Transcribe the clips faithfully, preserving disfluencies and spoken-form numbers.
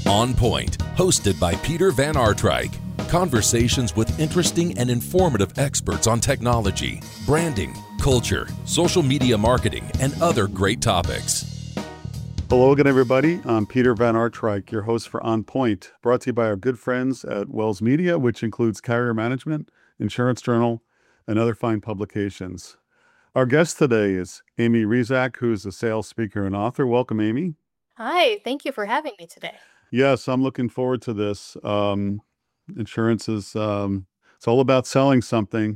On Point, hosted by Peter Van Artryk. Conversations with interesting and informative experts on technology, branding, culture, social media marketing, and other great topics. Hello again, everybody. I'm Peter Van Artryk, your host for On Point, brought to you by our good friends at Wells Media, which includes Carrier Management, Insurance Journal, and other fine publications. Our guest today is Amy Rezac, who's a sales speaker and author. Welcome, Amy. Hi, thank you for having me today. Yes, I'm looking forward to this. Um, insurance is, um, it's all about selling something.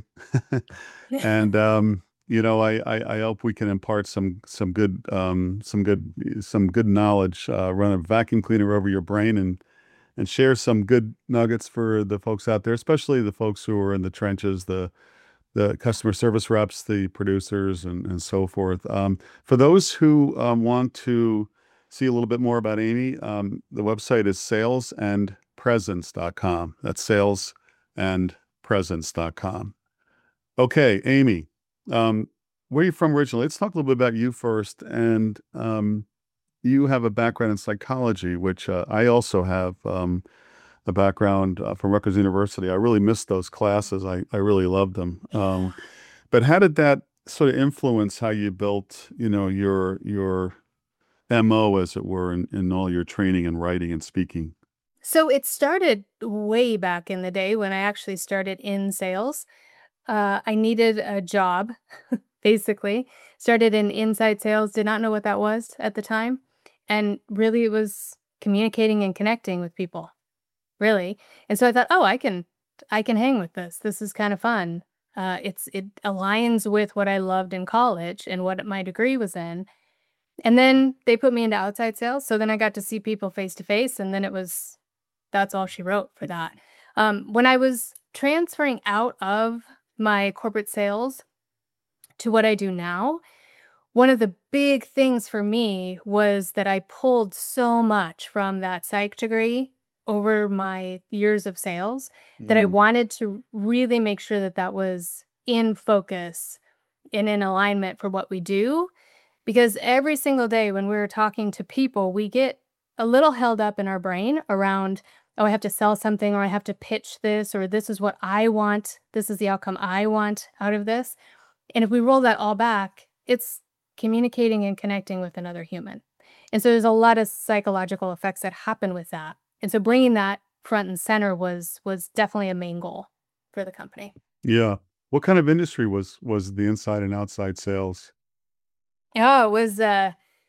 and, um, you know, I, I, I hope we can impart some, some good, um, some good, some good knowledge, uh, run a vacuum cleaner over your brain and, and share some good nuggets for the folks out there, especially the folks who are in the trenches, the, the customer service reps, the producers, and, and so forth. Um, for those who um, want to see a little bit more about Amy, um, the website is sales and presence dot com. That's sales and presence dot com. Okay, Amy, um, where are you from originally? Let's talk a little bit about you first. And um, you have a background in psychology, which uh, I also have um, a background uh, from Rutgers University. I really missed those classes. I, I really loved them. Um, but how did that sort of influence how you built, you know, your your M O, as it were, in, in all your training and writing and speaking? So it started way back in the day when I actually started in sales. Uh, I needed a job, basically. Started in inside sales, did not know what that was at the time. And really it was communicating and connecting with people, really. And so I thought, oh, I can, I can hang with this. This is kind of fun. Uh, it's it aligns with what I loved in college and what my degree was in. And then they put me into outside sales. So then I got to see people face to face. And then it was, that's all she wrote for that. Um, when I was transferring out of my corporate sales to what I do now, one of the big things for me was that I pulled so much from that psych degree over my years of sales that I Mm. wanted to really make sure that that was in focus and in alignment for what we do. Because every single day when we're talking to people, we get a little held up in our brain around, oh, I have to sell something, or I have to pitch this, or this is what I want. This is the outcome I want out of this. And if we roll that all back, it's communicating and connecting with another human. And so there's a lot of psychological effects that happen with that. And so bringing that front and center was was definitely a main goal for the company. Yeah. What kind of industry was was the inside and outside sales? Oh, it was uh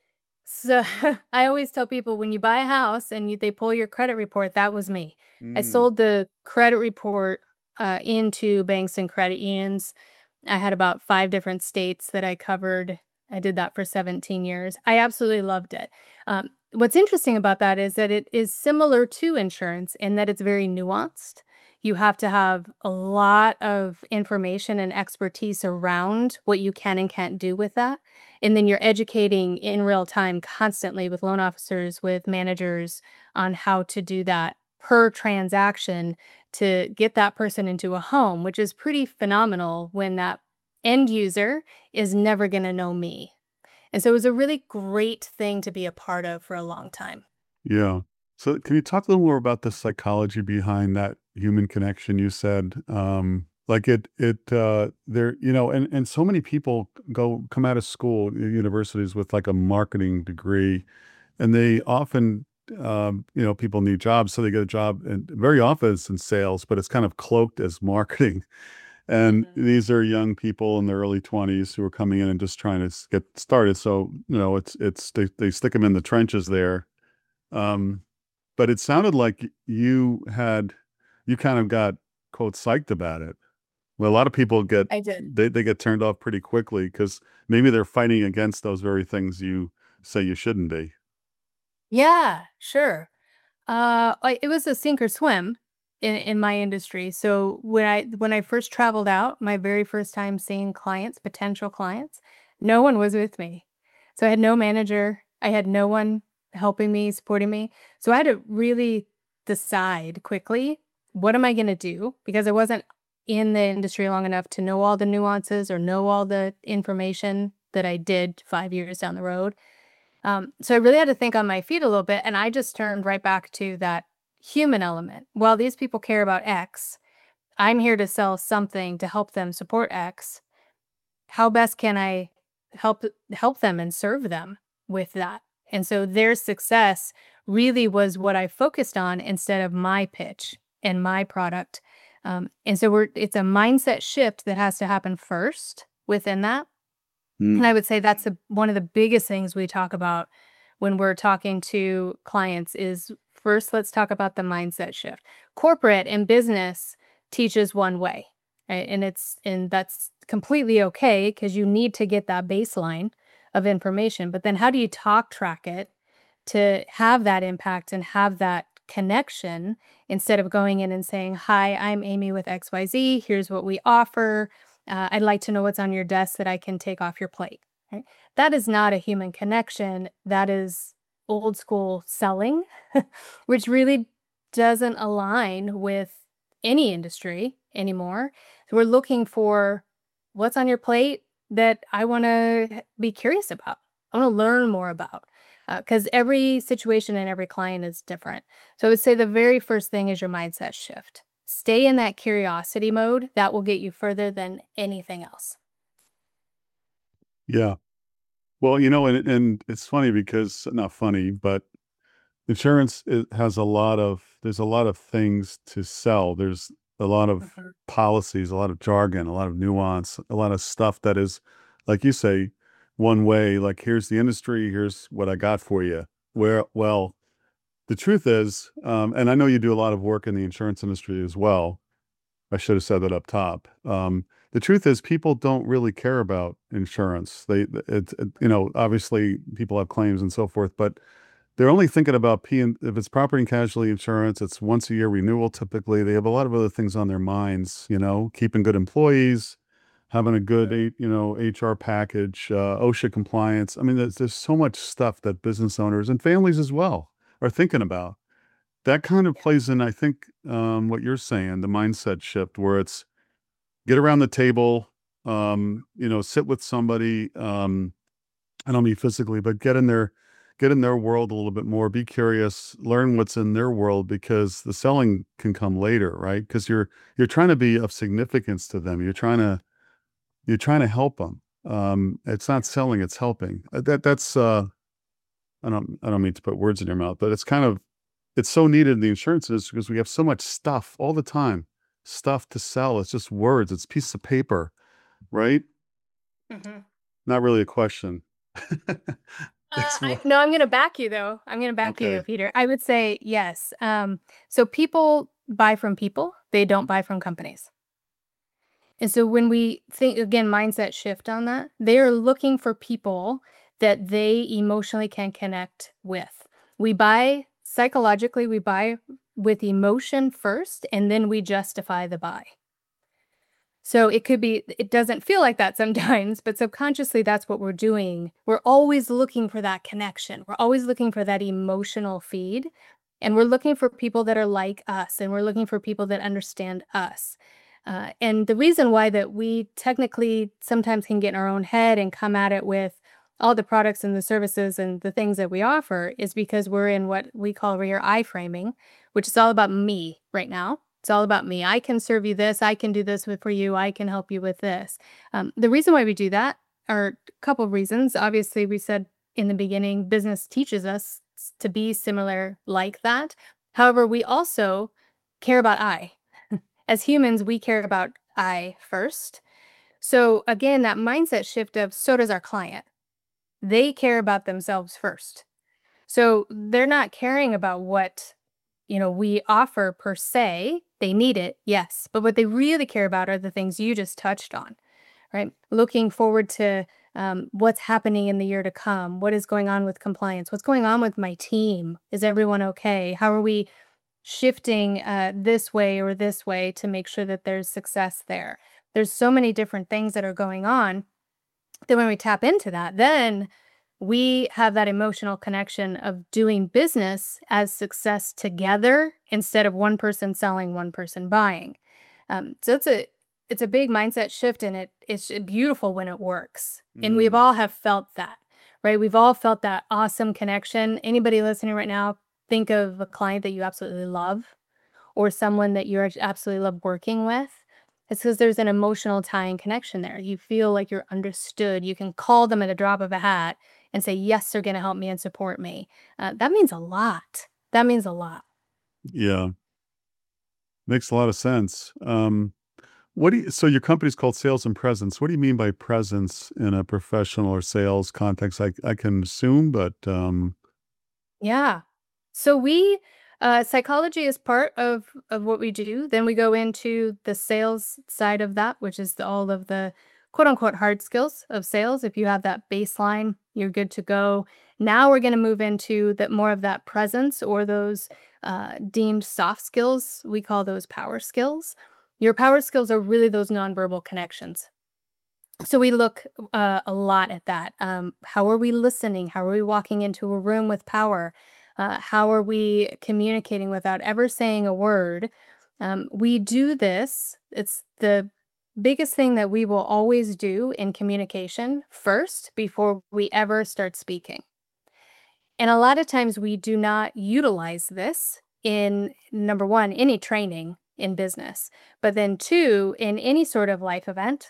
so I always tell people when you buy a house and you, they pull your credit report, that was me. I Mm. sold the credit report uh, into banks and credit unions. I had about five different states that I covered. I did that for seventeen years. I absolutely loved it. Um, what's interesting about that is that it is similar to insurance in that it's very nuanced. You have to have a lot of information and expertise around what you can and can't do with that. And then you're educating in real time constantly with loan officers, with managers on how to do that per transaction to get that person into a home, which is pretty phenomenal when that end user is never going to know me. And so it was a really great thing to be a part of for a long time. Yeah. So can you talk a little more about the psychology behind that human connection you said? Um, like it, it, uh, there, you know, and, and so many people go, come out of school, uh, universities with like a marketing degree, and they often, um, you know, people need jobs. So they get a job, and very often it's in sales, but it's kind of cloaked as marketing. And Mhm. these are young people in their early twenties who are coming in and just trying to s- get started. So, you know, it's, it's, they, they stick them in the trenches there. Um, but it sounded like you had, you kind of got, quote, psyched about it. Well, a lot of people get, I did. they, they get turned off pretty quickly because maybe they're fighting against those very things you say you shouldn't be. Yeah, sure. Uh, I it was a sink or swim in in my industry. So when I when I first traveled out, my very first time seeing clients, potential clients, no one was with me. So I had no manager. I had no one helping me, supporting me. So I had to really decide quickly, what am I going to do? Because I wasn't in the industry long enough to know all the nuances or know all the information that I did five years down the road. Um, so I really had to think on my feet a little bit, and I just turned right back to that human element. Well, these people care about X. I'm here to sell something to help them support X. How best can I help help them and serve them with that? And so their success really was what I focused on instead of my pitch and my product. Um, and so we're it's a mindset shift that has to happen first within that. Mm. And I would say that's a, one of the biggest things we talk about when we're talking to clients is first, let's talk about the mindset shift. Corporate and business teaches one way, right? And it's and that's completely okay because you need to get that baseline of information. But then how do you talk track it to have that impact and have that connection instead of going in and saying, "Hi, I'm Amy with X Y Z. Here's what we offer. Uh, I'd like to know what's on your desk that I can take off your plate." Right? That is not a human connection. That is old school selling, which really doesn't align with any industry anymore. So we're looking for what's on your plate that I want to be curious about. I want to learn more about because every situation and every client is different. So I would say the very first thing is your mindset shift. Stay in that curiosity mode. That will get you further than anything else. Yeah. Well, you know, and and it's funny because not funny, but insurance it has a lot of there's a lot of things to sell. There's a lot of Mhm. policies, a lot of jargon, a lot of nuance, a lot of stuff that is, like you say, one way. Like here's the industry, here's what I got for you. Where well, the truth is, um, and I know you do a lot of work in the insurance industry as well. I should have said that up top. Um, the truth is, people don't really care about insurance. They, it, it, you know, obviously people have claims and so forth, but they're only thinking about P and if it's property and casualty insurance, it's once a year renewal typically. They have a lot of other things on their minds, you know, keeping good employees, having a good, Yeah. H- you know, H R package, uh, OSHA compliance. I mean, there's, there's so much stuff that business owners and families as well are thinking about. That kind of plays in, I think, um, what you're saying, the mindset shift where it's get around the table, um, you know, sit with somebody. Um, I don't mean physically, but get in their get in their world a little bit more. Be curious, learn what's in their world because the selling can come later, right? Because you're you're trying to be of significance to them. You're trying to you're trying to help them. Um, it's not selling; it's helping. Uh, That that's uh, I don't I don't mean to put words in your mouth, but it's kind of it's so needed in the insurance industry because we have so much stuff all the time, stuff to sell. It's just words. It's piece of paper, right? Mhm. Not really a question. Uh, It's I, more no, I'm going to back you though. I'm going to back you, okay. Peter. I would say yes. Um, so people buy from people, they don't buy from companies. And so when we think again, mindset shift on that, they are looking for people that they emotionally can connect with. We buy psychologically, we buy with emotion first, and then we justify the buy. So it could be, it doesn't feel like that sometimes, but subconsciously that's what we're doing. We're always looking for that connection. We're always looking for that emotional feed. And we're looking for people that are like us, and we're looking for people that understand us. Uh, and the reason why that we technically sometimes can get in our own head and come at it with all the products and the services and the things that we offer is because we're in what we call rear eye framing, which is all about me right now. It's all about me. I can serve you this. I can do this with, for you. I can help you with this. Um, the reason why we do that are a couple of reasons. Obviously, we said in the beginning, business teaches us s- to be similar like that. However, we also care about I. As humans, we care about I first. So again, that mindset shift of so does our client. They care about themselves first. So they're not caring about what, you know, we offer per se. They need it, yes. But what they really care about are the things you just touched on, right? Looking forward to um, what's happening in the year to come. What is going on with compliance? What's going on with my team? Is everyone okay? How are we shifting uh, this way or this way to make sure that there's success there? There's so many different things that are going on that when we tap into that, then we have that emotional connection of doing business as success together instead of one person selling, one person buying. Um, so it's a it's a big mindset shift, and it it's beautiful when it works. And we've Mm, all have felt that, right? We've all felt that awesome connection. Anybody listening right now, think of a client that you absolutely love or someone that you absolutely love working with. It's because there's an emotional tie and connection there. You feel like you're understood. You can call them at a drop of a hat and say, yes, they're going to help me and support me. Uh, that means a lot. That means a lot. Yeah. Makes a lot of sense. Um, what do you, so your company's called Sales and Presence. What do you mean by presence in a professional or sales context? I, I can assume, but um, Yeah. So we uh psychology is part of of what we do. Then we go into the sales side of that, which is the, all of the quote unquote hard skills of sales. If you have that baseline, you're good to go. Now we're going to move into that more of that presence or those uh, deemed soft skills. We call those power skills. Your power skills are really those nonverbal connections. So we look uh, a lot at that. Um, how are we listening? How are we walking into a room with power? Uh, how are we communicating without ever saying a word? Um, we do this. It's the biggest thing that we will always do in communication first before we ever start speaking. And a lot of times we do not utilize this in number one, any training in business, but then two, in any sort of life event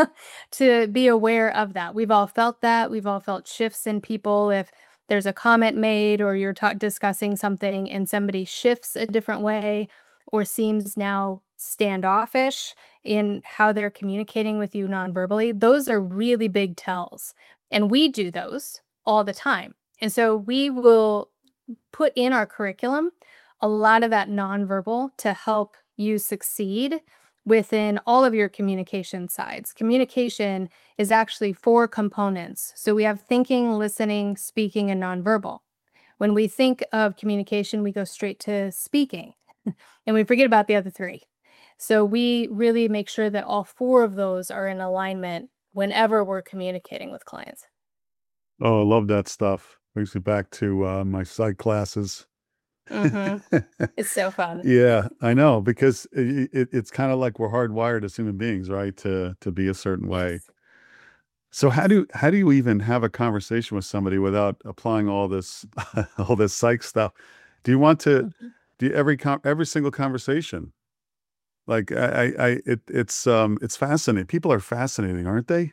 to be aware of that. We've all felt that. We've all felt shifts in people. If there's a comment made or you're ta- discussing something and somebody shifts a different way or seems now standoffish in how they're communicating with you nonverbally, those are really big tells. And we do those all the time. And so we will put in our curriculum a lot of that nonverbal to help you succeed within all of your communication sides. Communication is actually four components. So we have thinking, listening, speaking, and nonverbal. When we think of communication, we go straight to speaking and we forget about the other three. So we really make sure that all four of those are in alignment whenever we're communicating with clients. oh, I love that stuff. Brings me back to uh, my psych classes. hmm It's so fun. Yeah, I know, because it, it, it's kind of like we're hardwired as human beings, right? To to be a certain way. Yes. So how do how do you even have a conversation with somebody without applying all this all this psych stuff? Do you want to Mhm. do you, every con every single conversation? Like I I, I it it's um it's fascinating. People are fascinating, aren't they?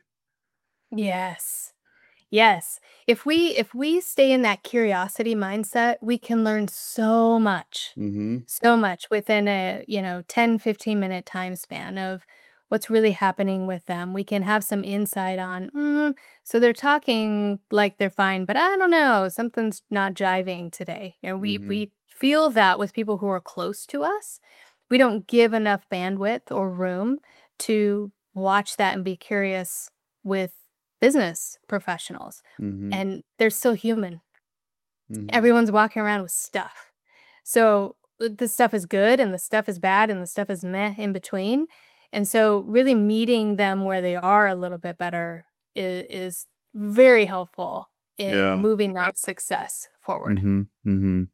Yes. Yes. If we if we stay in that curiosity mindset, we can learn so much. Mm-hmm. So much within a, you know, ten fifteen minute time span of what's really happening with them. We can have some insight on, mm, so they're talking like they're fine, but I don't know, something's not jiving today. And we Mm-hmm. we feel that with people who are close to us. We don't give enough bandwidth or room to watch that and be curious with business professionals, Mm-hmm. and they're still human. Mm-hmm. Everyone's walking around with stuff. So uh, the stuff is good and the stuff is bad and the stuff is meh in between. And so really meeting them where they are a little bit better is, is very helpful in Yeah. moving that success forward. Mm-hmm. Mm-hmm.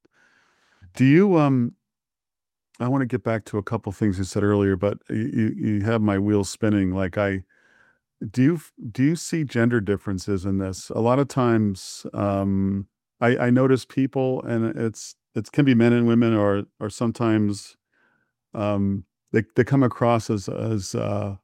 Do you um I want to get back to a couple things you said earlier, but you you you have my wheels spinning. Like I do you f- do you see gender differences in this? A lot of times, um, I I notice people, and it's it can be men and women, or or sometimes um, they they come across as as uh,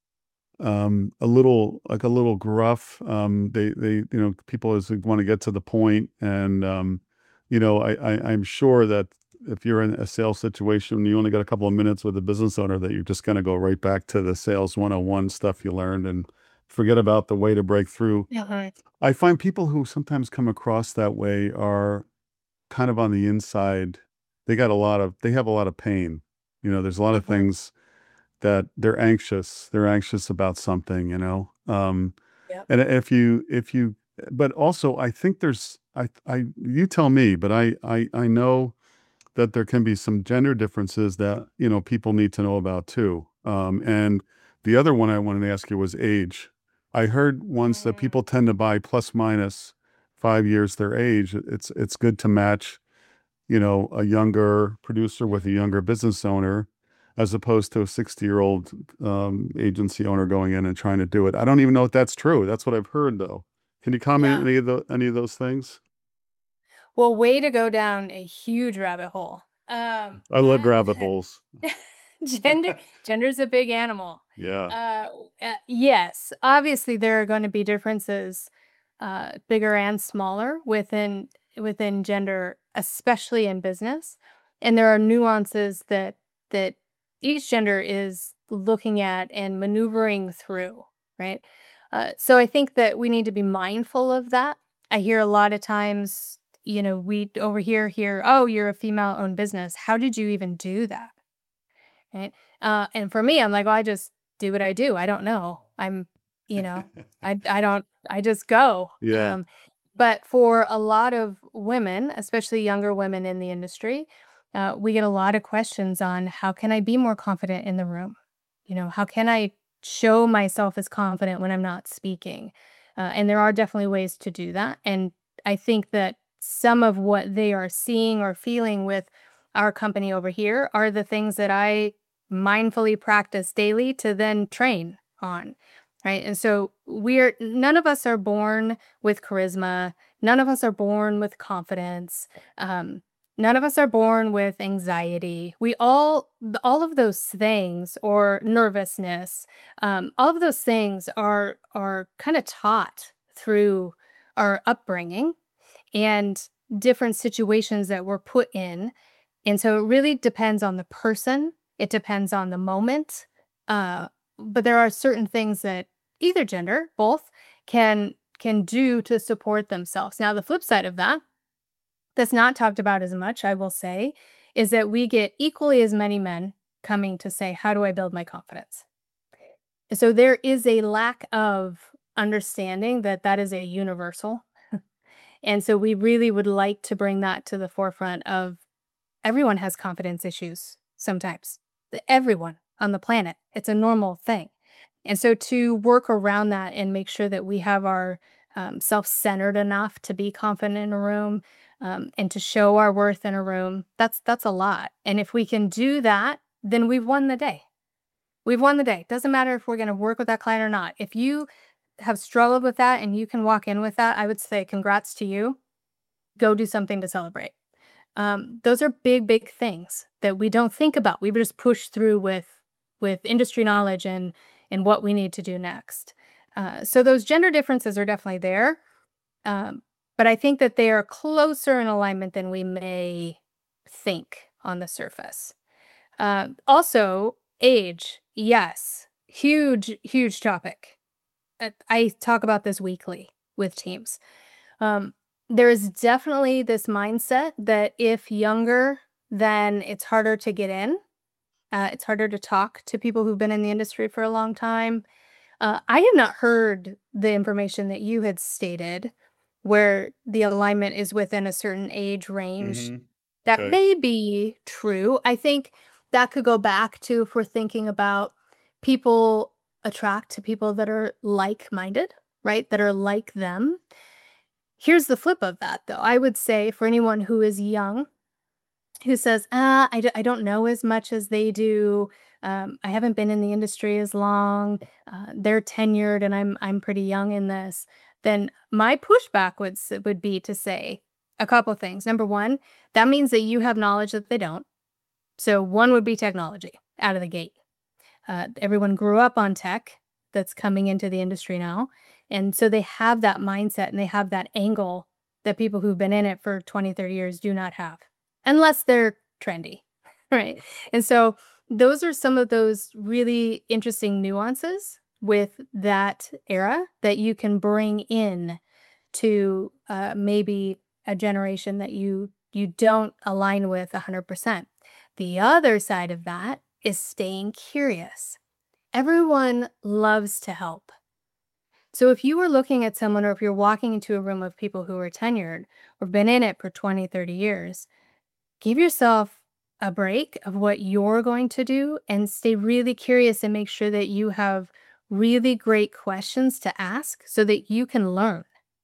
um, a little like a little gruff. Um, they they you know people is want to get to the point, and um, you know I, I I'm sure that if you're in a sales situation, you only got a couple of minutes with a business owner, that you're just going to go right back to the sales one oh one stuff you learned and forget about the way to break through. Uh-huh. I find people who sometimes come across that way are kind of on the inside. They got a lot of they have a lot of pain. You know, there's a lot of Uh-huh. things that they're anxious. They're anxious about something, you know. Um, Yep. and if you if you but also I think there's I I you tell me, but I I I know that there can be some gender differences that, you know, people need to know about too. Um, and the other one I wanted to ask you was age. I heard once that Mm. people tend to buy plus minus five years their age. It's it's good to match, you know, a younger producer with a younger business owner, as opposed to a sixty year old um, agency owner going in and trying to do it. I don't even know if that's true. That's what I've heard though. Can you comment Yeah. on any of the any of those things? Well, way to go down a huge rabbit hole. Um, I love I rabbit holes. gender gender's a big animal. Yeah. Uh, uh, yes, obviously there are going to be differences, uh, bigger and smaller within within gender, especially in business, and there are nuances that that each gender is looking at and maneuvering through, right? Uh, so I think that we need to be mindful of that. I hear a lot of times, you know, we over here hear, "Oh, you're a female-owned business. How did you even do that?" Right? Uh, and for me, I'm like, "Well, I just do what I do. I don't know. I'm, you know, I I don't I just go." Yeah. Um, but for a lot of women, especially younger women in the industry, uh, we get a lot of questions on how can I be more confident in the room? You know, how can I show myself as confident when I'm not speaking? Uh, and there are definitely ways to do that. And I think that some of what they are seeing or feeling with our company over here are the things that I mindfully practice daily to then train on. Right. And so we're none of us are born with charisma. None of us are born with confidence. Um, none of us are born with anxiety. We all, th- all of those things, or nervousness, um, all of those things are are kind of taught through our upbringing and different situations that we're put in. And so it really depends on the person. It depends on the moment. Uh, but there are certain things that either gender, both, can can do to support themselves. Now, the flip side of that, that's not talked about as much, I will say, is that we get equally as many men coming to say, "How do I build my confidence?" So there is a lack of understanding that that is a universal. And so we really would like to bring that to the forefront of everyone has confidence issues sometimes. E Everyone on the planet. It's a normal thing. And so to work around that and make sure that we have our, um, self-centered enough to be confident in a room, um, and to show our worth in a room, that's that's a lot. And if we can do that, then we've won the day. We've won the day. Doesn't matter if we're gonna work with that client or not. If you have struggled with that and you can walk in with that, I would say congrats to you. Go do something to celebrate. Um, those are big, big things that we don't think about. We just push through with with industry knowledge and and what we need to do next. Uh, so those gender differences are definitely there, um, but I think that they are closer in alignment than we may think on the surface. Uh, also, age, yes, huge, huge topic. Uh, I talk about this weekly with teams. Um, there is definitely this mindset that if younger, then it's harder to get in. Uh, it's harder to talk to people who've been in the industry for a long time. Uh, I have not heard the information that you had stated where the alignment is within a certain age range. hmm That Okay. may be true. I think that could go back to if we're thinking about people attract to people that are like minded, right? That are like them. Here's the flip of that, though. I would say for anyone who is young, who says, "Ah, I d I don't know as much as they do. Um, I haven't been in the industry as long. Uh, they're tenured, and I'm I'm pretty young in this." Then my pushback would s would be to say a couple things. Number one, that means that you have knowledge that they don't. So one would be technology out of the gate. Uh, everyone grew up on tech that's coming into the industry now. And so they have that mindset and they have that angle that people who've been in it for twenty, thirty years do not have, unless they're trendy. Right. And so those are some of those really interesting nuances with that era that you can bring in to uh, maybe a generation that you you don't align with one hundred percent. The other side of that is staying curious. Everyone loves to help. So if you were looking at someone or if you're walking into a room of people who are tenured or been in it for twenty, thirty years, give yourself a break of what you're going to do and stay really curious and make sure that you have really great questions to ask so that you can learn.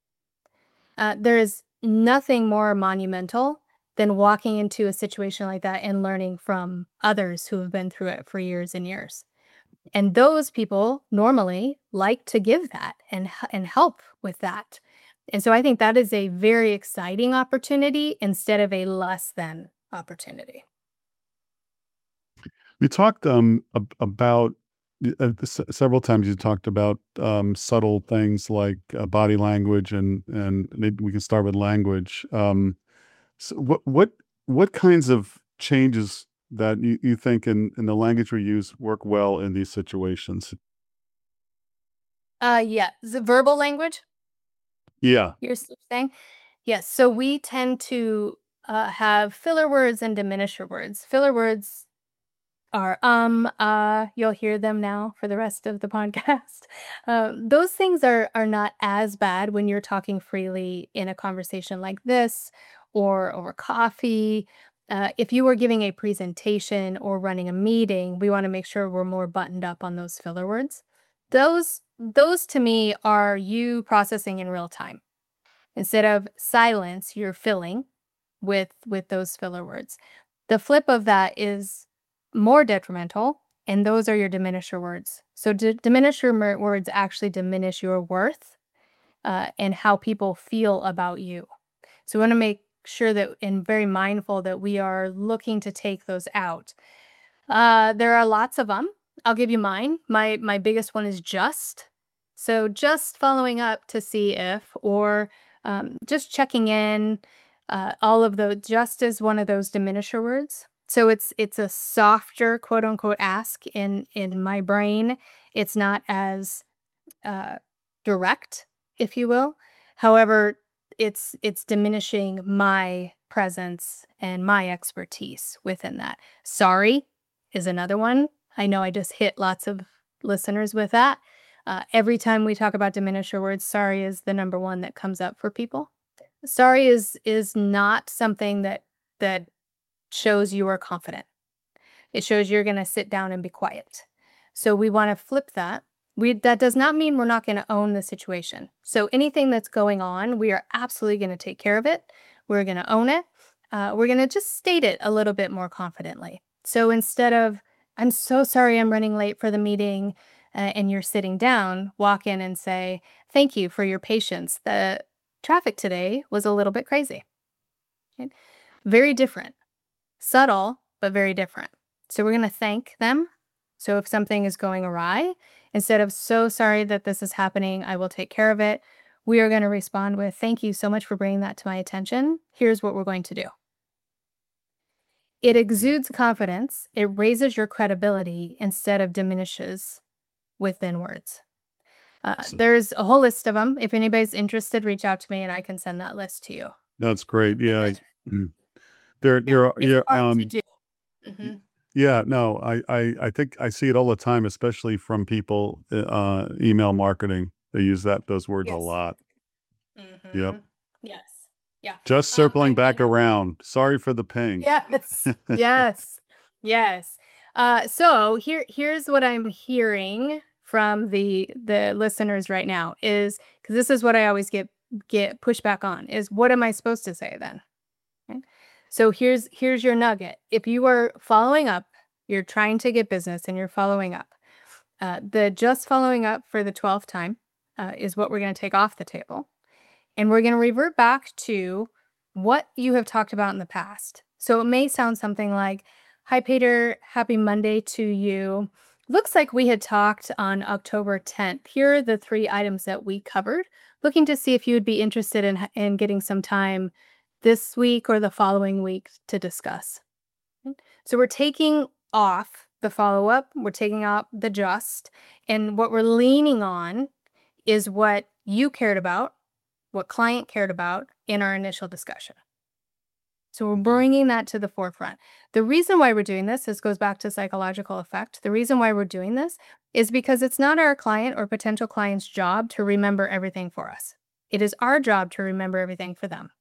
Uh, there is nothing more monumental than walking into a situation like that and learning from others who have been through it for years and years. And those people normally like to give that and h- and help with that. And so I think that is a very exciting opportunity instead of a less than opportunity. We talked um ab- about y- uh, s- several times. You talked about um, subtle things like uh, body language, and and maybe we can start with language. Um, so what what what kinds of changes that you, you think in in the language we use work well in these situations? Uh, yeah, the verbal language Yeah. you're s- saying? Yes. So we tend to uh, have filler words and diminisher words. Filler words are um uh you'll hear them now for the rest of the podcast. Um, those things are are not as bad when you're talking freely in a conversation like this or over coffee. Uh, if you were giving a presentation or running a meeting, we want to make sure we're more buttoned up on those filler words. Those those to me are you processing in real time. Instead of silence, you're filling with with those filler words. The flip of that is more detrimental, and those are your diminisher words. So d- diminisher mer- words actually diminish your worth uh, and how people feel about you. So we want to make sure that and very mindful that we are looking to take those out. Uh, there are lots of them. I'll give you mine. My my biggest one is just. So just following up to see if, or um, just checking in. Uh, all of those. Just is one of those diminisher words. So it's it's a softer quote unquote ask in in my brain. It's not as uh, direct, if you will. However, it's it's diminishing my presence and my expertise within that. Sorry is another one. I know I just hit lots of listeners with that. Uh, every time we talk about diminisher words, sorry is the number one that comes up for people. Sorry is is not something that that shows you are confident. It shows you're going to sit down and be quiet. So we want to flip that. We that does not mean we're not going to own the situation. So anything that's going on, we are absolutely going to take care of it. We're going to own it. Uh, we're going to just state it a little bit more confidently. So instead of "I'm so sorry I'm running late for the meeting," uh, and you're sitting down, walk in and say, "Thank you for your patience. The traffic today was a little bit crazy." Okay? Very different. Subtle, but very different. So we're going to thank them. So if something is going awry, instead of "so sorry that this is happening, I will take care of it," we are going to respond with "thank you so much for bringing that to my attention. Here's what we're going to do." It exudes confidence. It raises your credibility instead of diminishes within words. Uh, So there's a whole list of them. If anybody's interested, reach out to me and I can send that list to you. that's great. Yeah. I- But mm. There, yeah, there, are- it's yeah, hard to um, do. y- Mhm. yeah, no, I, I, I think I see it all the time, especially from people, uh, uh, email marketing. They use that, those words a Yes. lot. Yep. Mhm. Yes. Yeah. Just Um, circling I I back know. around. Sorry for the ping. Yes. Yes. Yes. Uh, so here here's what I'm hearing from the the listeners right now is because this is what I always get get pushback on is what am I supposed to say then? Okay. So here's here's your nugget. If you are following up, you're trying to get business and you're following up. Uh, the just following up for the twelfth time uh, is what we're going to take off the table. And we're going to revert back to what you have talked about in the past. So it may sound something like, "Hi, Peter. Happy Monday to you. Looks like we had talked on October tenth. Here are the three items that we covered. Looking to see if you would be interested in, in getting some time this week or the following week to discuss." Mm. So we're taking off the follow up, we're taking out the just, and what we're leaning on is what you cared about, what client cared about in our initial discussion. So we're bringing that to the forefront. The reason why we're doing this, this goes back to psychological effect. The reason why we're doing this is because it's not our client or potential client's job to remember everything for us. It is our job to remember everything for them.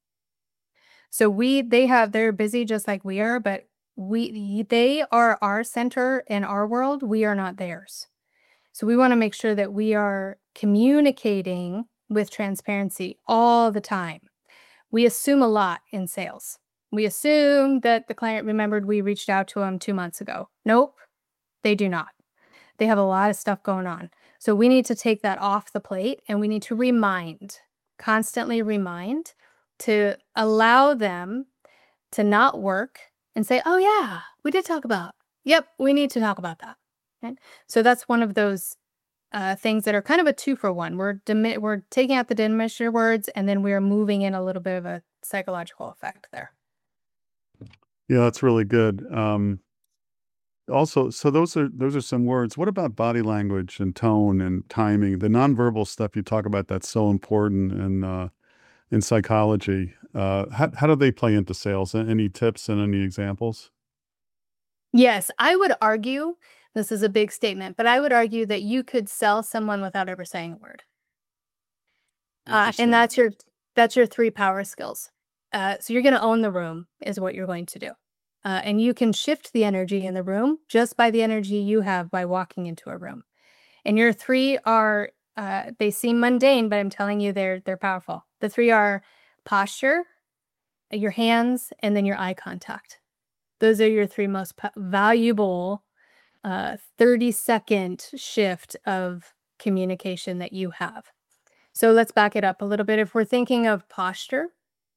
So we they have they're busy just like we are, but we they are our center in our world. We are not theirs. So we want to make sure that we are communicating with transparency all the time. We assume a lot in sales. We assume that the client remembered we reached out to them two months ago. Nope, they do not. They have a lot of stuff going on. So we need to take that off the plate and we need to remind. constantly remind, to allow them to not work and say, oh, yeah, we did talk about, yep, we need to talk about that. Right? So that's one of those uh, things that are kind of a two for one. We're, dimi- we're taking out the diminisher words, and then we're moving in a little bit of a psychological effect there. Yeah, that's really good. Um, also, so those are those are some words. What about body language and tone and timing? The nonverbal stuff you talk about, that's so important in uh, in psychology. Uh, how how do they play into sales? A- Any tips and any examples? Yes, I would argue, this is a big statement, but I would argue that you could sell someone without ever saying a word. Uh, and Interesting. that's your that's your three power skills. Uh, so you're going to own the room is what you're going to do. Uh, and you can shift the energy in the room just by the energy you have by walking into a room. And your three are uh, they seem mundane, but I'm telling you they're they're powerful. The three are posture, your hands, and then your eye contact. Those are your three most po- valuable uh, thirty second shift of communication that you have. So let's back it up a little bit. If we're thinking of posture,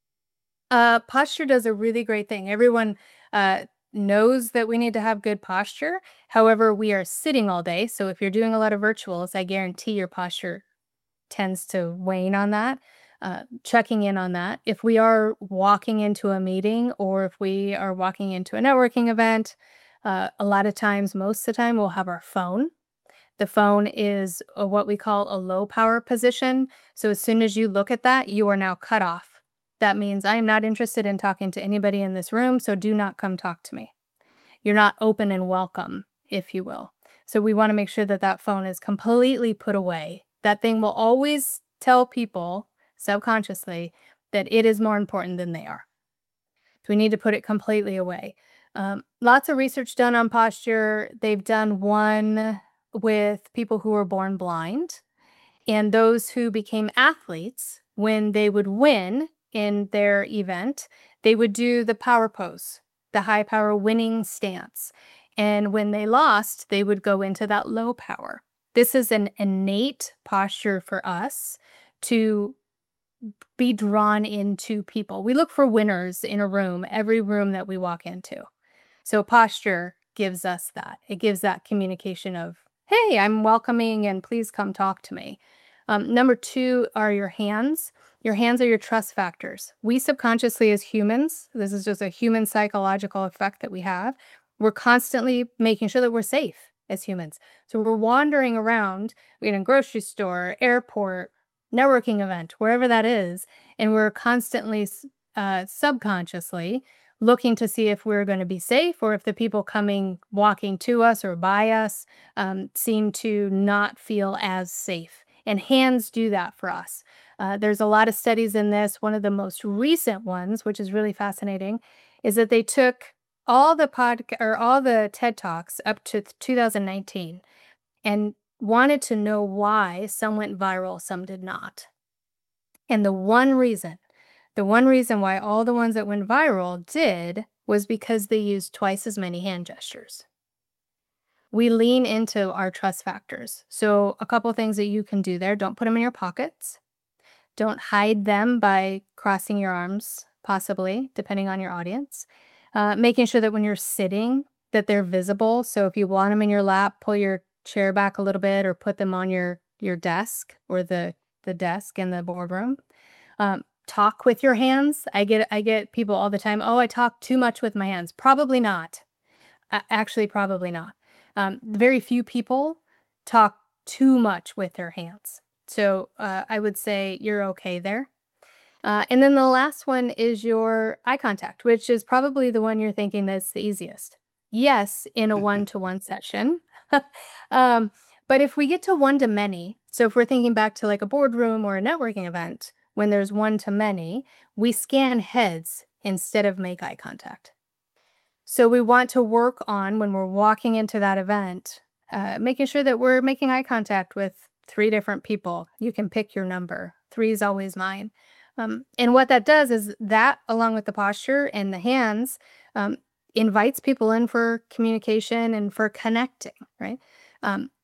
uh, posture does a really great thing. Everyone uh, knows that we need to have good posture. However, we are sitting all day. So if you're doing a lot of virtuals, I guarantee your posture tends to wane on that. Uh, checking in on that. If we are walking into a meeting or if we are walking into a networking event, uh, a lot of times, most of the time, we'll have our phone. The phone is uh, what we call a low power position. So as soon as you look at that, you are now cut off. That means I am not interested in talking to anybody in this room, so do not come talk to me. You're not open and welcome, if you will. So we want to make sure that that phone is completely put away. That thing will always tell people subconsciously that it is more important than they are. So we need to put it completely away. Um, lots of research done on posture. They've done one with people who were born blind and those who became athletes. When they would win in their event, they would do the power pose, the high power winning stance. And when they lost, they would go into that low power. This is an innate posture for us to be drawn into people. We look for winners in a room, every room that we walk into. So posture gives us that. It gives that communication of, hey, I'm welcoming and please come talk to me. Um, number two are your hands. Your hands are your trust factors. We subconsciously, as humans, this is just a human psychological effect that we have, we're constantly making sure that we're safe as humans. So we're wandering around in a grocery store, airport, networking event, wherever that is, and we're constantly s- uh, subconsciously looking to see if we're going to be safe or if the people coming walking to us or by us um, seem to not feel as safe. And hands do that for us. Uh, there's a lot of studies in this. One of the most recent ones, which is really fascinating, is that they took all the pod or all the TED Talks up to two thousand nineteen and wanted to know why some went viral, some did not. And the one reason, the one reason why all the ones that went viral did was because they used twice as many hand gestures. We lean into our trust factors. So, a couple things that you can do there: don't put them in your pockets, don't hide them by crossing your arms, possibly, depending on your audience. Uh, making sure that when you're sitting, that they're visible. So, if you want them in your lap, pull your chair back a little bit or put them on your your desk or the the desk in the boardroom. Um, talk with your hands. I get I get people all the time, "Oh, I talk too much with my hands." Probably not. A actually, probably not. Um, very few people talk too much with their hands. So, uh, I would say you're okay there. Uh, and then the last one is your eye contact, which is probably the one you're thinking that's the easiest. Yes, in a one-to-one session. Um, but if we get to one to many, so if we're thinking back to like a boardroom or a networking event, when there's one to many, we scan heads instead of make eye contact. So we want to work on when we're walking into that event, uh, making sure that we're making eye contact with three different people. You can pick your number. Three is always mine. Um, and what that does is that, along with the posture and the hands, um, invites people in for communication and for connecting, right? Um,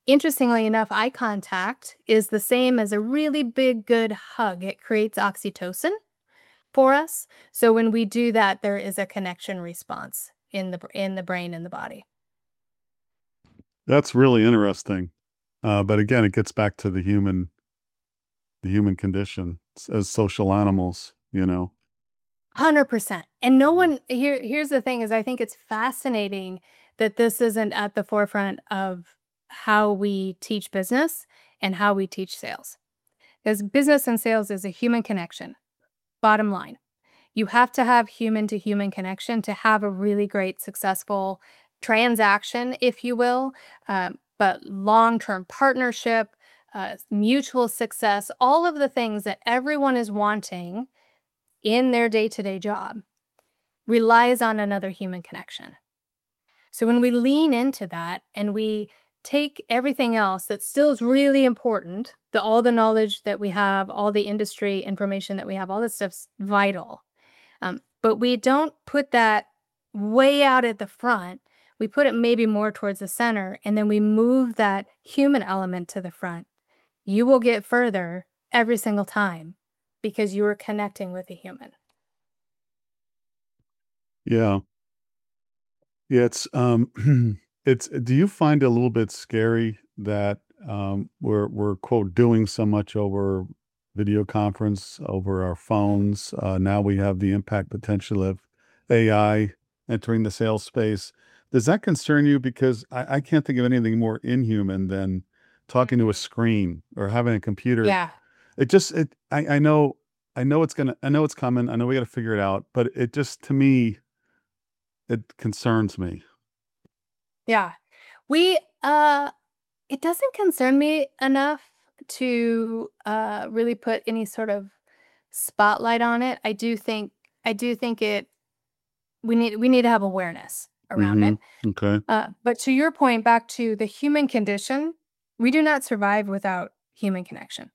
Interestingly enough, eye contact is the same as a really big, good hug. It creates oxytocin for us. So when we do that, there is a connection response in the br- in the brain and the body. That's really interesting. Uh, but again, it gets back to the human, the human condition s- as social animals, you know. one hundred percent. And no Mm. one here here's the thing is I think it's fascinating that this isn't at the forefront of how we teach business and how we teach sales. Because business and sales is a human connection. Bottom line. You have to have human to human connection to have a really great, successful transaction, if you will. Um, but long term partnership, uh, mutual success, all of the things that everyone is wanting in their day to day job relies on another human connection. So when we lean into that and we take everything else that still is really important, the all the knowledge that we have, all the industry information that we have, all this stuff's vital. Um, but we don't put that way out at the front. We put it maybe more towards the center, and then we move that human element to the front. You will get further every single time because you are connecting with a human. Yeah. Yeah. It's, um, it's, do you find it a little bit scary that, um, we're, we're quote, doing so much over video conference, over our phones? Uh, now we have the impact potential of A I entering the sales space. Does that concern you? Because I, I can't think of anything more inhuman than talking to a Mhm. screen or having a computer. Yeah. It just, it, I, I know, I know it's gonna, I know it's coming. I know we got to figure it out, but it just, to me, it concerns me. Yeah. We uh it doesn't concern me enough to uh really put any sort of spotlight on it. I do think I do think it we need we need to have awareness around Mhm. it. Okay. Uh but to your point back to the human condition, we do not survive without human connection.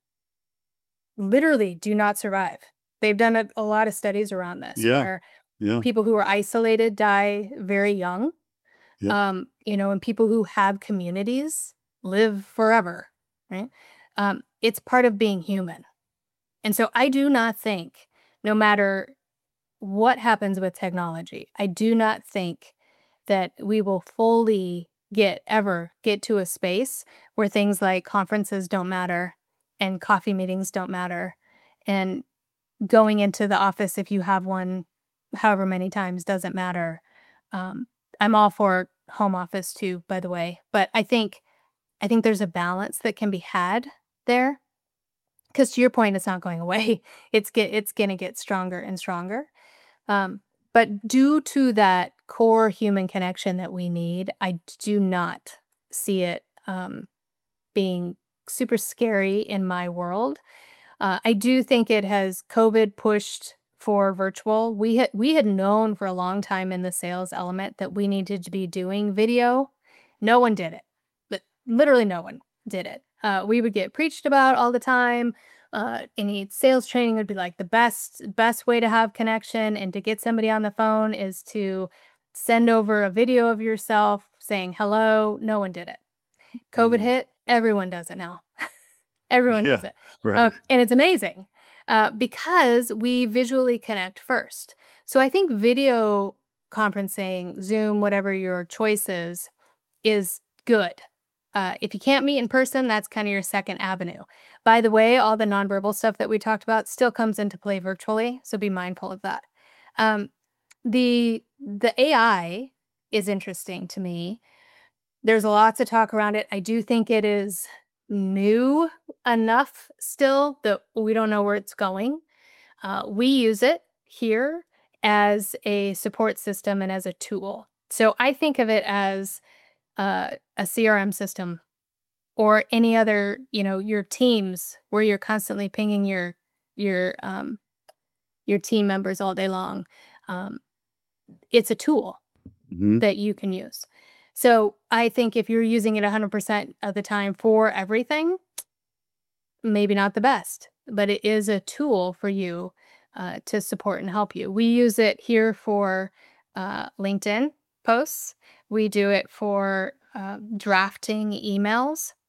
Literally do not survive. They've done a, a lot of studies around this Yeah. where Yeah. people who are isolated die very young. Yep. Um, you know, and people who have communities live forever, right? Um, it's part of being human. And so I do not think, no matter what happens with technology, I do not think that we will fully get ever get to a space where things like conferences don't matter and coffee meetings don't matter and going into the office if you have one however many times doesn't matter. Um, I'm all for home office too, by the way, but I think I think there's a balance that can be had there. Because to your point, it's not going away. It's get it's gonna get stronger and stronger. Um, but due to that core human connection that we need, I do not see it um, being super scary in my world. Uh, I do think it has COVID pushed for virtual. We had we had known for a long time in the sales element that we needed to be doing video. No one did it. But literally no one did it. Uh, we would get preached about all the time. Uh, any sales training would be like the best best way to have connection and to get somebody on the phone is to send over a video of yourself saying hello. No one did it. COVID Mm. hit, everyone does it now. Everyone does Yeah. it. Right. Uh, and it's amazing uh, because we visually connect first. So I think video conferencing, Zoom, whatever your choice is, is good. Uh, if you can't meet in person, that's kind of your second avenue. By the way, all the nonverbal stuff that we talked about still comes into play virtually, so be mindful of that. Um, the the A I is interesting to me. There's lots of talk around it. I do think it is new enough still that we don't know where it's going. Uh, we use it here as a support system and as a tool. So I think of it as uh, a C R M system or any other, you know, your teams where you're constantly pinging your your um, your team members all day long. Um, it's a tool Mhm. that you can use. So I think if you're using it one hundred percent of the time for everything, maybe not the best, but it is a tool for you uh, to support and help you. We use it here for uh, LinkedIn posts. We do it for uh, drafting emails.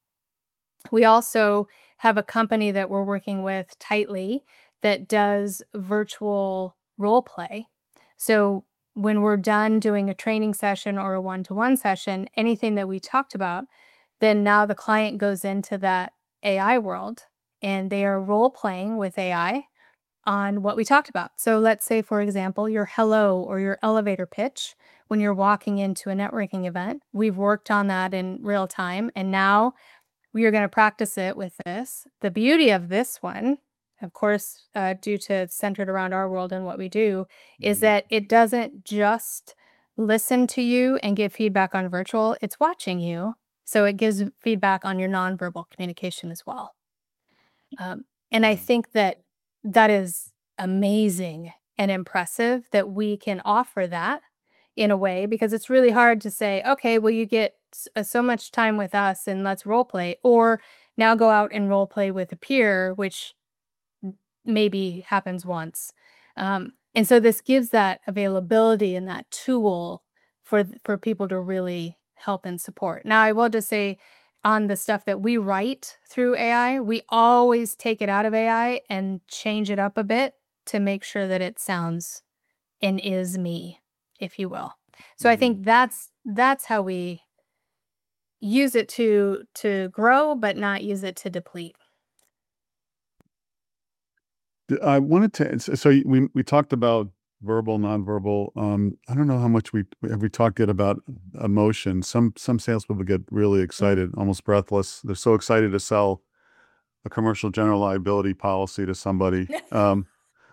We also have a company that we're working with tightly that does virtual role play. So when we're done doing a training session or a one-to-one session, anything that we talked about, then now the client goes into that A I world and they are role playing with A I on what we talked about. So let's say, for example, your hello or your elevator pitch when you're walking into a networking event. We've worked on that in real time, and now we are going to practice it with this. The beauty of this one, of course, uh, due to it's centered around our world and what we do, is Mhm. that it doesn't just listen to you and give feedback on virtual, it's watching you. So it gives feedback on your nonverbal communication as well. Um, and I Yeah. think that that is amazing and impressive that we can offer that in a way because it's really hard to say, okay, well, you get s- uh, so much time with us and let's role play, or now go out and role play with a peer, which maybe happens once. Um, and so this gives that availability and that tool for th- for people to really help and support. Now, I will just say on the stuff that we write through A I, we always take it out of A I and change it up a bit to make sure that it sounds and is me, if you will. So I Mhm. think that's that's how we use it to to grow, but not use it to deplete. D I wanted to s so y- we we talked about verbal, nonverbal, um, I don't know how much we have we talked yet about emotion. Some some salespeople get really Mm. excited, almost breathless. They're so excited to sell a commercial general liability policy to somebody. Um,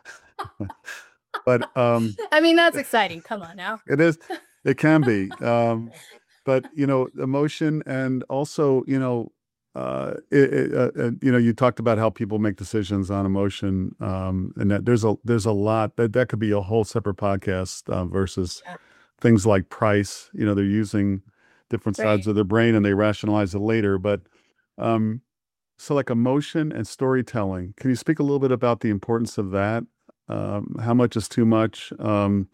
but, um, I mean, that's exciting. Come on now. it is it can be, um, but, you know, emotion and also, you know, uh, it it, uh, uh, you know, you talked about how people make decisions on emotion, um, and that there's a there's a lot that that could be a whole separate podcast, uh, versus Yeah. things like price. You know, they're using different sides Right. of their brain and they rationalize it later, but, um, so like emotion and storytelling, can you speak a little bit about the importance of that? Um, how much is too much? Um,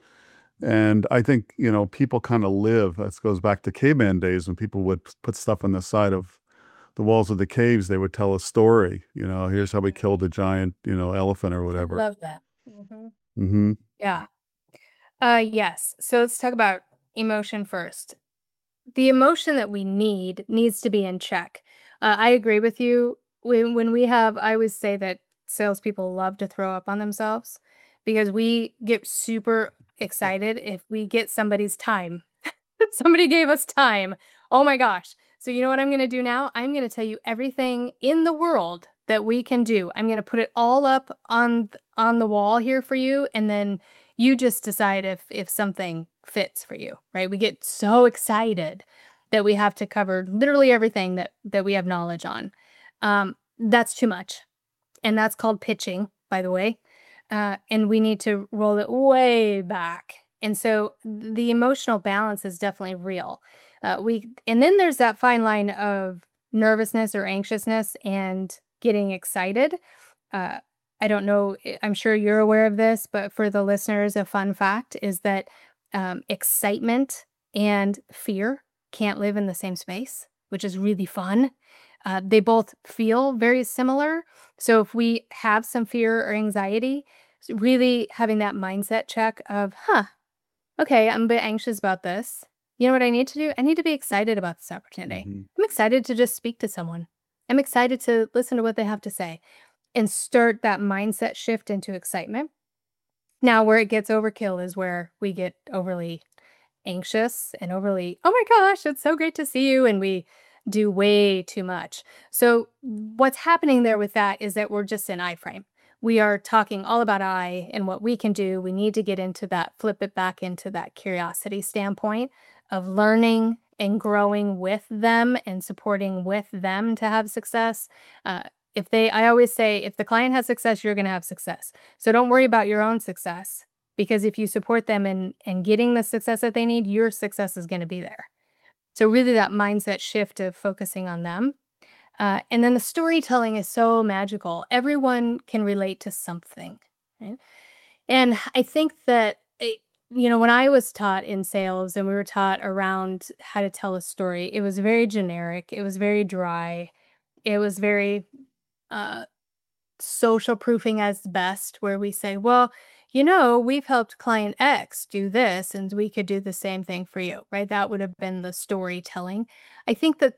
and I think, you know, people kind of live, this goes back to caveman days when people would p- put stuff on the side of the walls of the caves. They would tell a story, you know, here's how we killed a giant, you know, elephant or I whatever. love that. Mhm. Hmm. Yeah. Uh, yes. So let's talk about emotion first. The emotion that we need needs to be in check. Uh, I agree with you. When when we have, I always say that salespeople love to throw up on themselves because we get super excited if we get somebody's time. Somebody gave us time. Oh my gosh. So you know what I'm going to do now? I'm going to tell you everything in the world that we can do. I'm going to put it all up on th- on the wall here for you, and then you just decide if if something fits for you, right? We get so excited that we have to cover literally everything that that we have knowledge on. Um, that's too much, and that's called pitching, by the way. Uh, and we need to roll it way back. And so the emotional balance is definitely real. Uh, we and then there's that fine line of nervousness or anxiousness and getting excited. Uh, I don't know. I- I'm sure you're aware of this, but for the listeners, a fun fact is that um, excitement and fear can't live in the same space, which is really fun. Uh, they both feel very similar. So if we have some fear or anxiety, s- really having that mindset check of, huh, okay, I'm a bit anxious about this. You know what I need to do? I need to be excited about this opportunity. Hmm. I'm excited to just speak to someone. I'm excited to listen to what they have to say and start that mindset shift into excitement. Now, where it gets overkill is where we get overly anxious and overly, "Oh my gosh, it's so great to see you," and we do way too much. So, what's happening there with that is that we're just in iframe. We are talking all about I and what we can do. We need to get into that, flip it back into that curiosity standpoint of learning and growing with them and supporting with them to have success. Uh, if they, I always say, if the client has success, you're going to have success. So don't worry about your own success because if you support them in in getting the success that they need, your success is going to be there. So really that mindset shift of focusing on them. Uh, and then the storytelling is so magical. Everyone can relate to something. Right? And I think that it, you know, when I was taught in sales and we were taught around how to tell a story, it was very generic. It was very dry. it was very uh, social proofing as best, where we say, well, you know, we've helped client X do this and we could do the same thing for you, right? That would have been the storytelling. I think that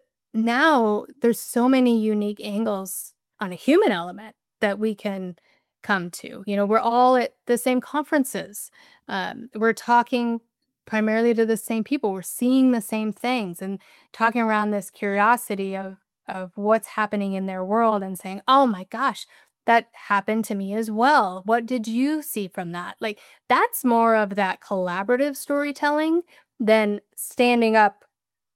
now there's so many unique angles on a human element that we can come to. You know, we're all at the same conferences. Um, we're talking primarily to the same people. We're seeing the same things and talking around this curiosity of of what's happening in their world and saying, "Oh my gosh, that happened to me as well. What did you see from that?" Like, that's more of that collaborative storytelling than standing up,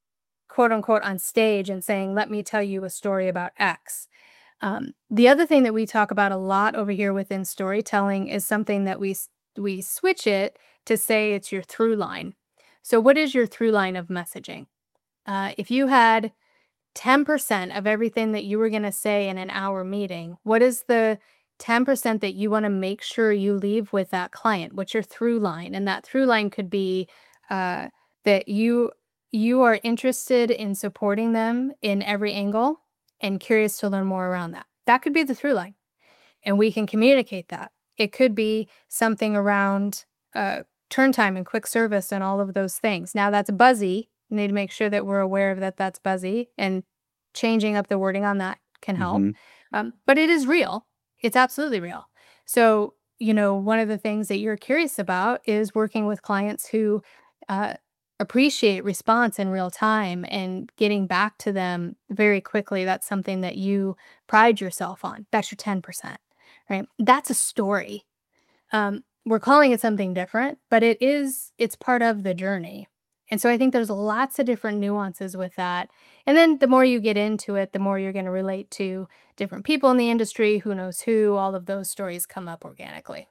quote unquote, on stage and saying, "Let me tell you a story about X." Um, the other thing that we talk about a lot over here within storytelling is something that we s- we switch it to say it's your through line. So, what is your through line of messaging? Uh, if you had ten percent of everything that you were going to say in an hour meeting, what is the ten percent that you want to make sure you leave with that client? What's your through line? And that through line could be uh, that you you are interested in supporting them in every angle and curious to learn more around that. That could be the through line, and we can communicate that. It could be something around uh, turn time and quick service and all of those things. Now that's buzzy. We need to make sure that we're aware of that that's buzzy, and changing up the wording on that can help. Hmm. Um, but it is real. It's absolutely real. So, you know, one of the things that you're curious about is working with clients who uh, appreciate response in real time and getting back to them very quickly. That's something that you pride yourself on. That's your ten percent, right? That's a story. Um, we're calling it something different, but it is, it's part of the journey. And so I think there's lots of different nuances with that. And then the more you get into it, the more you're going to relate to different people in the industry, who knows who, all of those stories come up organically.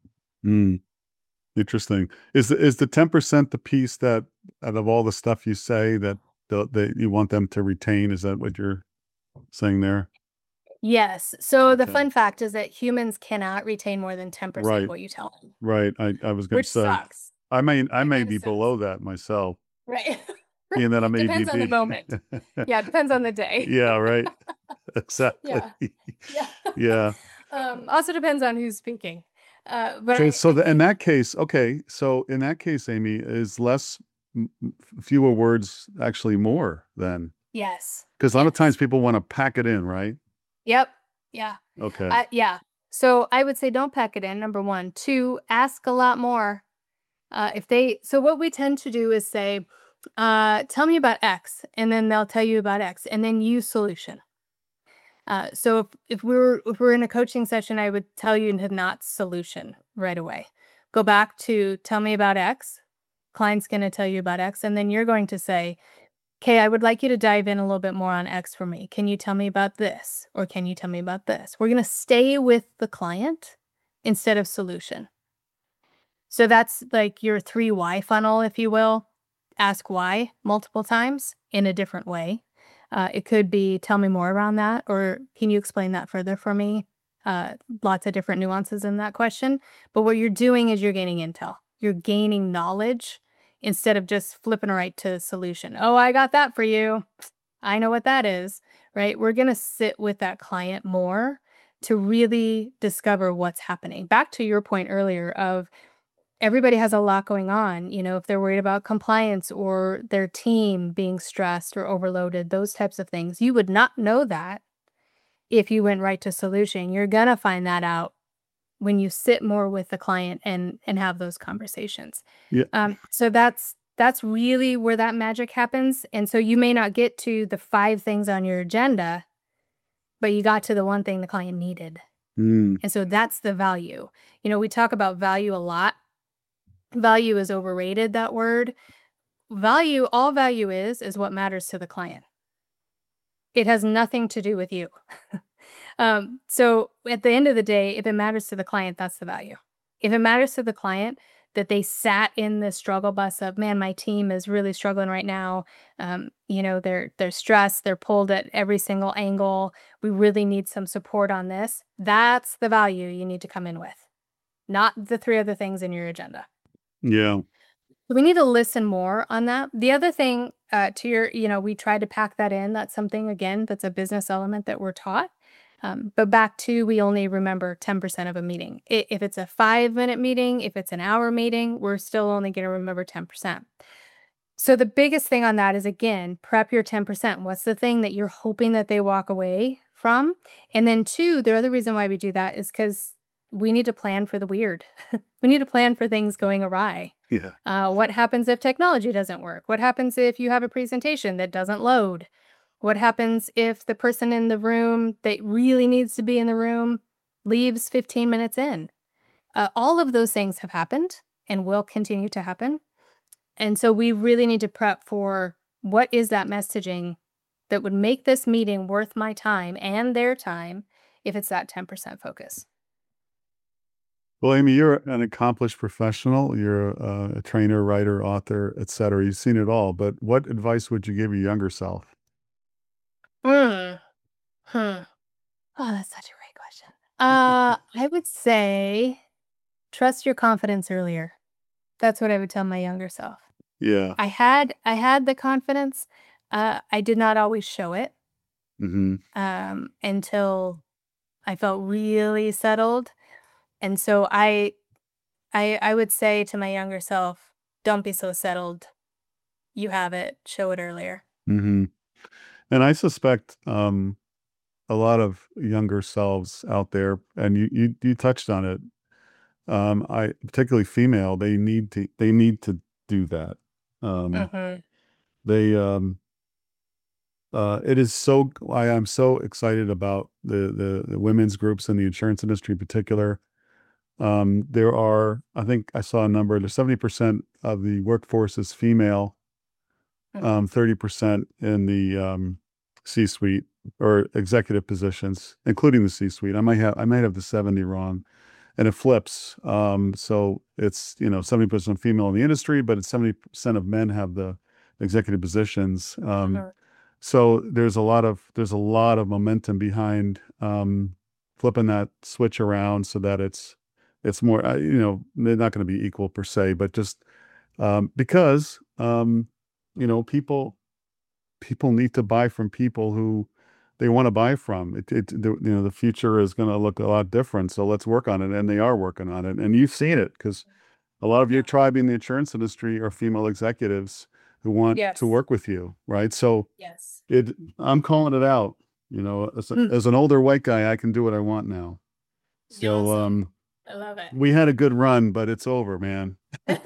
Mm, interesting. Is the, is the ten percent the piece that out of all the stuff you say that the, that you want them to retain? Is that what you're saying there? Yes. So the Okay. fun fact is that humans cannot retain more than ten percent of Right. what you tell them, Right. I, I was going to which say, sucks. I may, I It may kind of be sucks. below that myself, Right. being that I'm Depends on the A D D. moment. Yeah, it depends on the day. Yeah, right. Exactly. Yeah. Yeah. Yeah. Um, also depends on who's speaking. Uh, but Okay, I, so I the, in think that case, okay, so in that case, Amy, is less, m- m- fewer words actually more then? yes. Because a lot of times Yes. people want to pack it in, right? Yep. Yeah. Okay. Uh, yeah. So I would say don't pack it in, number one. Two, ask a lot more. Uh, if they, so what we tend to do is say, uh, tell me about X, and then they'll tell you about X, and then use solution. Uh, so if, if we're if we're in a coaching session, I would tell you to not solution right away. Go back to tell me about X. Client's going to tell you about X, and then you're going to say, "Okay, I would like you to dive in a little bit more on X for me. Can you tell me about this, or can you tell me about this?" We're going to stay with the client instead of solution. So that's like your three why funnel, if you will. Ask why multiple times in a different way. Uh, it could be, tell me more around that, or can you explain that further for me? Uh, lots of different nuances in that question. But what you're doing is you're gaining intel, you're gaining knowledge instead of just flipping right to solution. Oh, I got that for you. I know what that is, right? We're going to sit with that client more to really discover what's happening. Back to your point earlier of, everybody has a lot going on. You know, if they're worried about compliance or their team being stressed or overloaded, those types of things, you would not know that if you went right to solution. You're going to find that out when you sit more with the client and and have those conversations. Yeah. Um, so that's that's really where that magic happens. And so you may not get to the five things on your agenda, but you got to the one thing the client needed. Mm, And so that's the value. You know, we talk about value a lot. Value is overrated, that word. Value, all value is, is what matters to the client. It has nothing to do with you. um, so at the end of the day, if it matters to the client, that's the value. If it matters to the client that they sat in the struggle bus of, man, my team is really struggling right now. Um, you know, they're they're stressed, they're pulled at every single angle. We really need some support on this. That's the value you need to come in with, not the three other things in your agenda. yeah. We need to listen more on that. The other thing, uh, to your, you know, we try to pack that in. That's something, again, that's a business element that we're taught. Um, but back to, we only remember ten percent of a meeting. I- If it's a five minute meeting, if it's an hour meeting, we're still only going to remember ten percent. So the biggest thing on that is, again, prep your ten percent. What's the thing that you're hoping that they walk away from? And then two, the other reason why we do that is because we need to plan for the weird. We need to plan for things going awry. Yeah. Uh, what happens if technology doesn't work? What happens if you have a presentation that doesn't load? What happens if the person in the room that really needs to be in the room leaves fifteen minutes in? Uh, all of those things have happened and will continue to happen. And so we really need to prep for, what is that messaging that would make this meeting worth my time and their time if it's that ten percent focus. Well, Amy, you're an accomplished professional. You're uh, a trainer, writer, author, et cetera. You've seen it all. But what advice would you give your younger self? Mm. Hmm. Oh, that's such a great question. Uh, I would say trust your confidence earlier. That's what I would tell my younger self. Yeah. I had I had the confidence. Uh, I did not always show it hmm um, until I felt really settled. And so I I I would say to my younger self, don't be so settled. You have it. Show it earlier. hmm And I suspect um, a lot of younger selves out there, and you you, you touched on it. Um, I particularly female, they need to they need to do that. Um, hmm they um, uh, it is so why I'm so excited about the, the the women's groups in the insurance industry in particular. Um, there are, I think I saw a number. There's seventy percent of the workforce is female, um, thirty percent in the um, C-suite or executive positions, including the C-suite. I might have I might have the seventy wrong, and it flips. Um, so it's, you know, seventy percent female in the industry, but it's seventy percent of men have the executive positions. Um, Mhm. so there's a lot of there's a lot of momentum behind um, flipping that switch around so that it's it's more, uh, you know, they're not going to be equal per se, but just um, because um, you know, people people need to buy from people who they want to buy from. It, it the, you know, the future is going to look a lot different. So let's work on it, and they are working on it. And you've seen it because a lot of your Yeah. tribe in the insurance industry are female executives who want to Yes. work with you, right? So Yes. it, I'm calling it out. You know, as, a, Mm. as an older white guy, I can do what I want now. So Awesome. um, I love it. we had a good run, but it's over, man.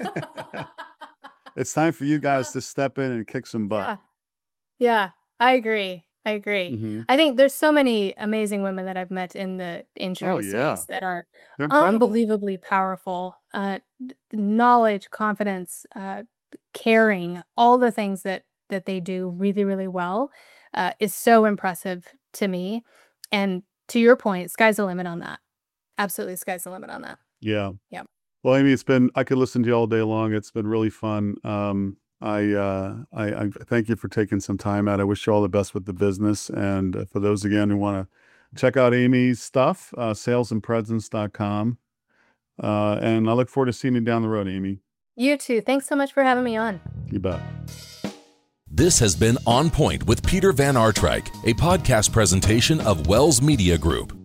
It's time for you guys to step in and kick some butt. Yeah. Yeah, I agree. I agree. hmm I think there's so many amazing women that I've met in the insurance yeah. space that are They're incredible. unbelievably powerful. Uh, d- knowledge, confidence, uh, caring, all the things that that they do really, really well uh, is so impressive to me. And to your point, sky's the limit on that. Absolutely, sky's the limit on that. Yeah. Yeah. Well, Amy, it's been, I could listen to you all day long. It's been really fun. Um, I, uh, I, I thank you for taking some time out. I wish you all the best with the business. And uh, for those again who want to check out Amy's stuff, uh, sales and presence dot com. Uh, and I look forward to seeing you down the road, Amy. You too. Thanks so much for having me on. You bet. This has been On Point with Peter Van Artryk, a podcast presentation of Wells Media Group.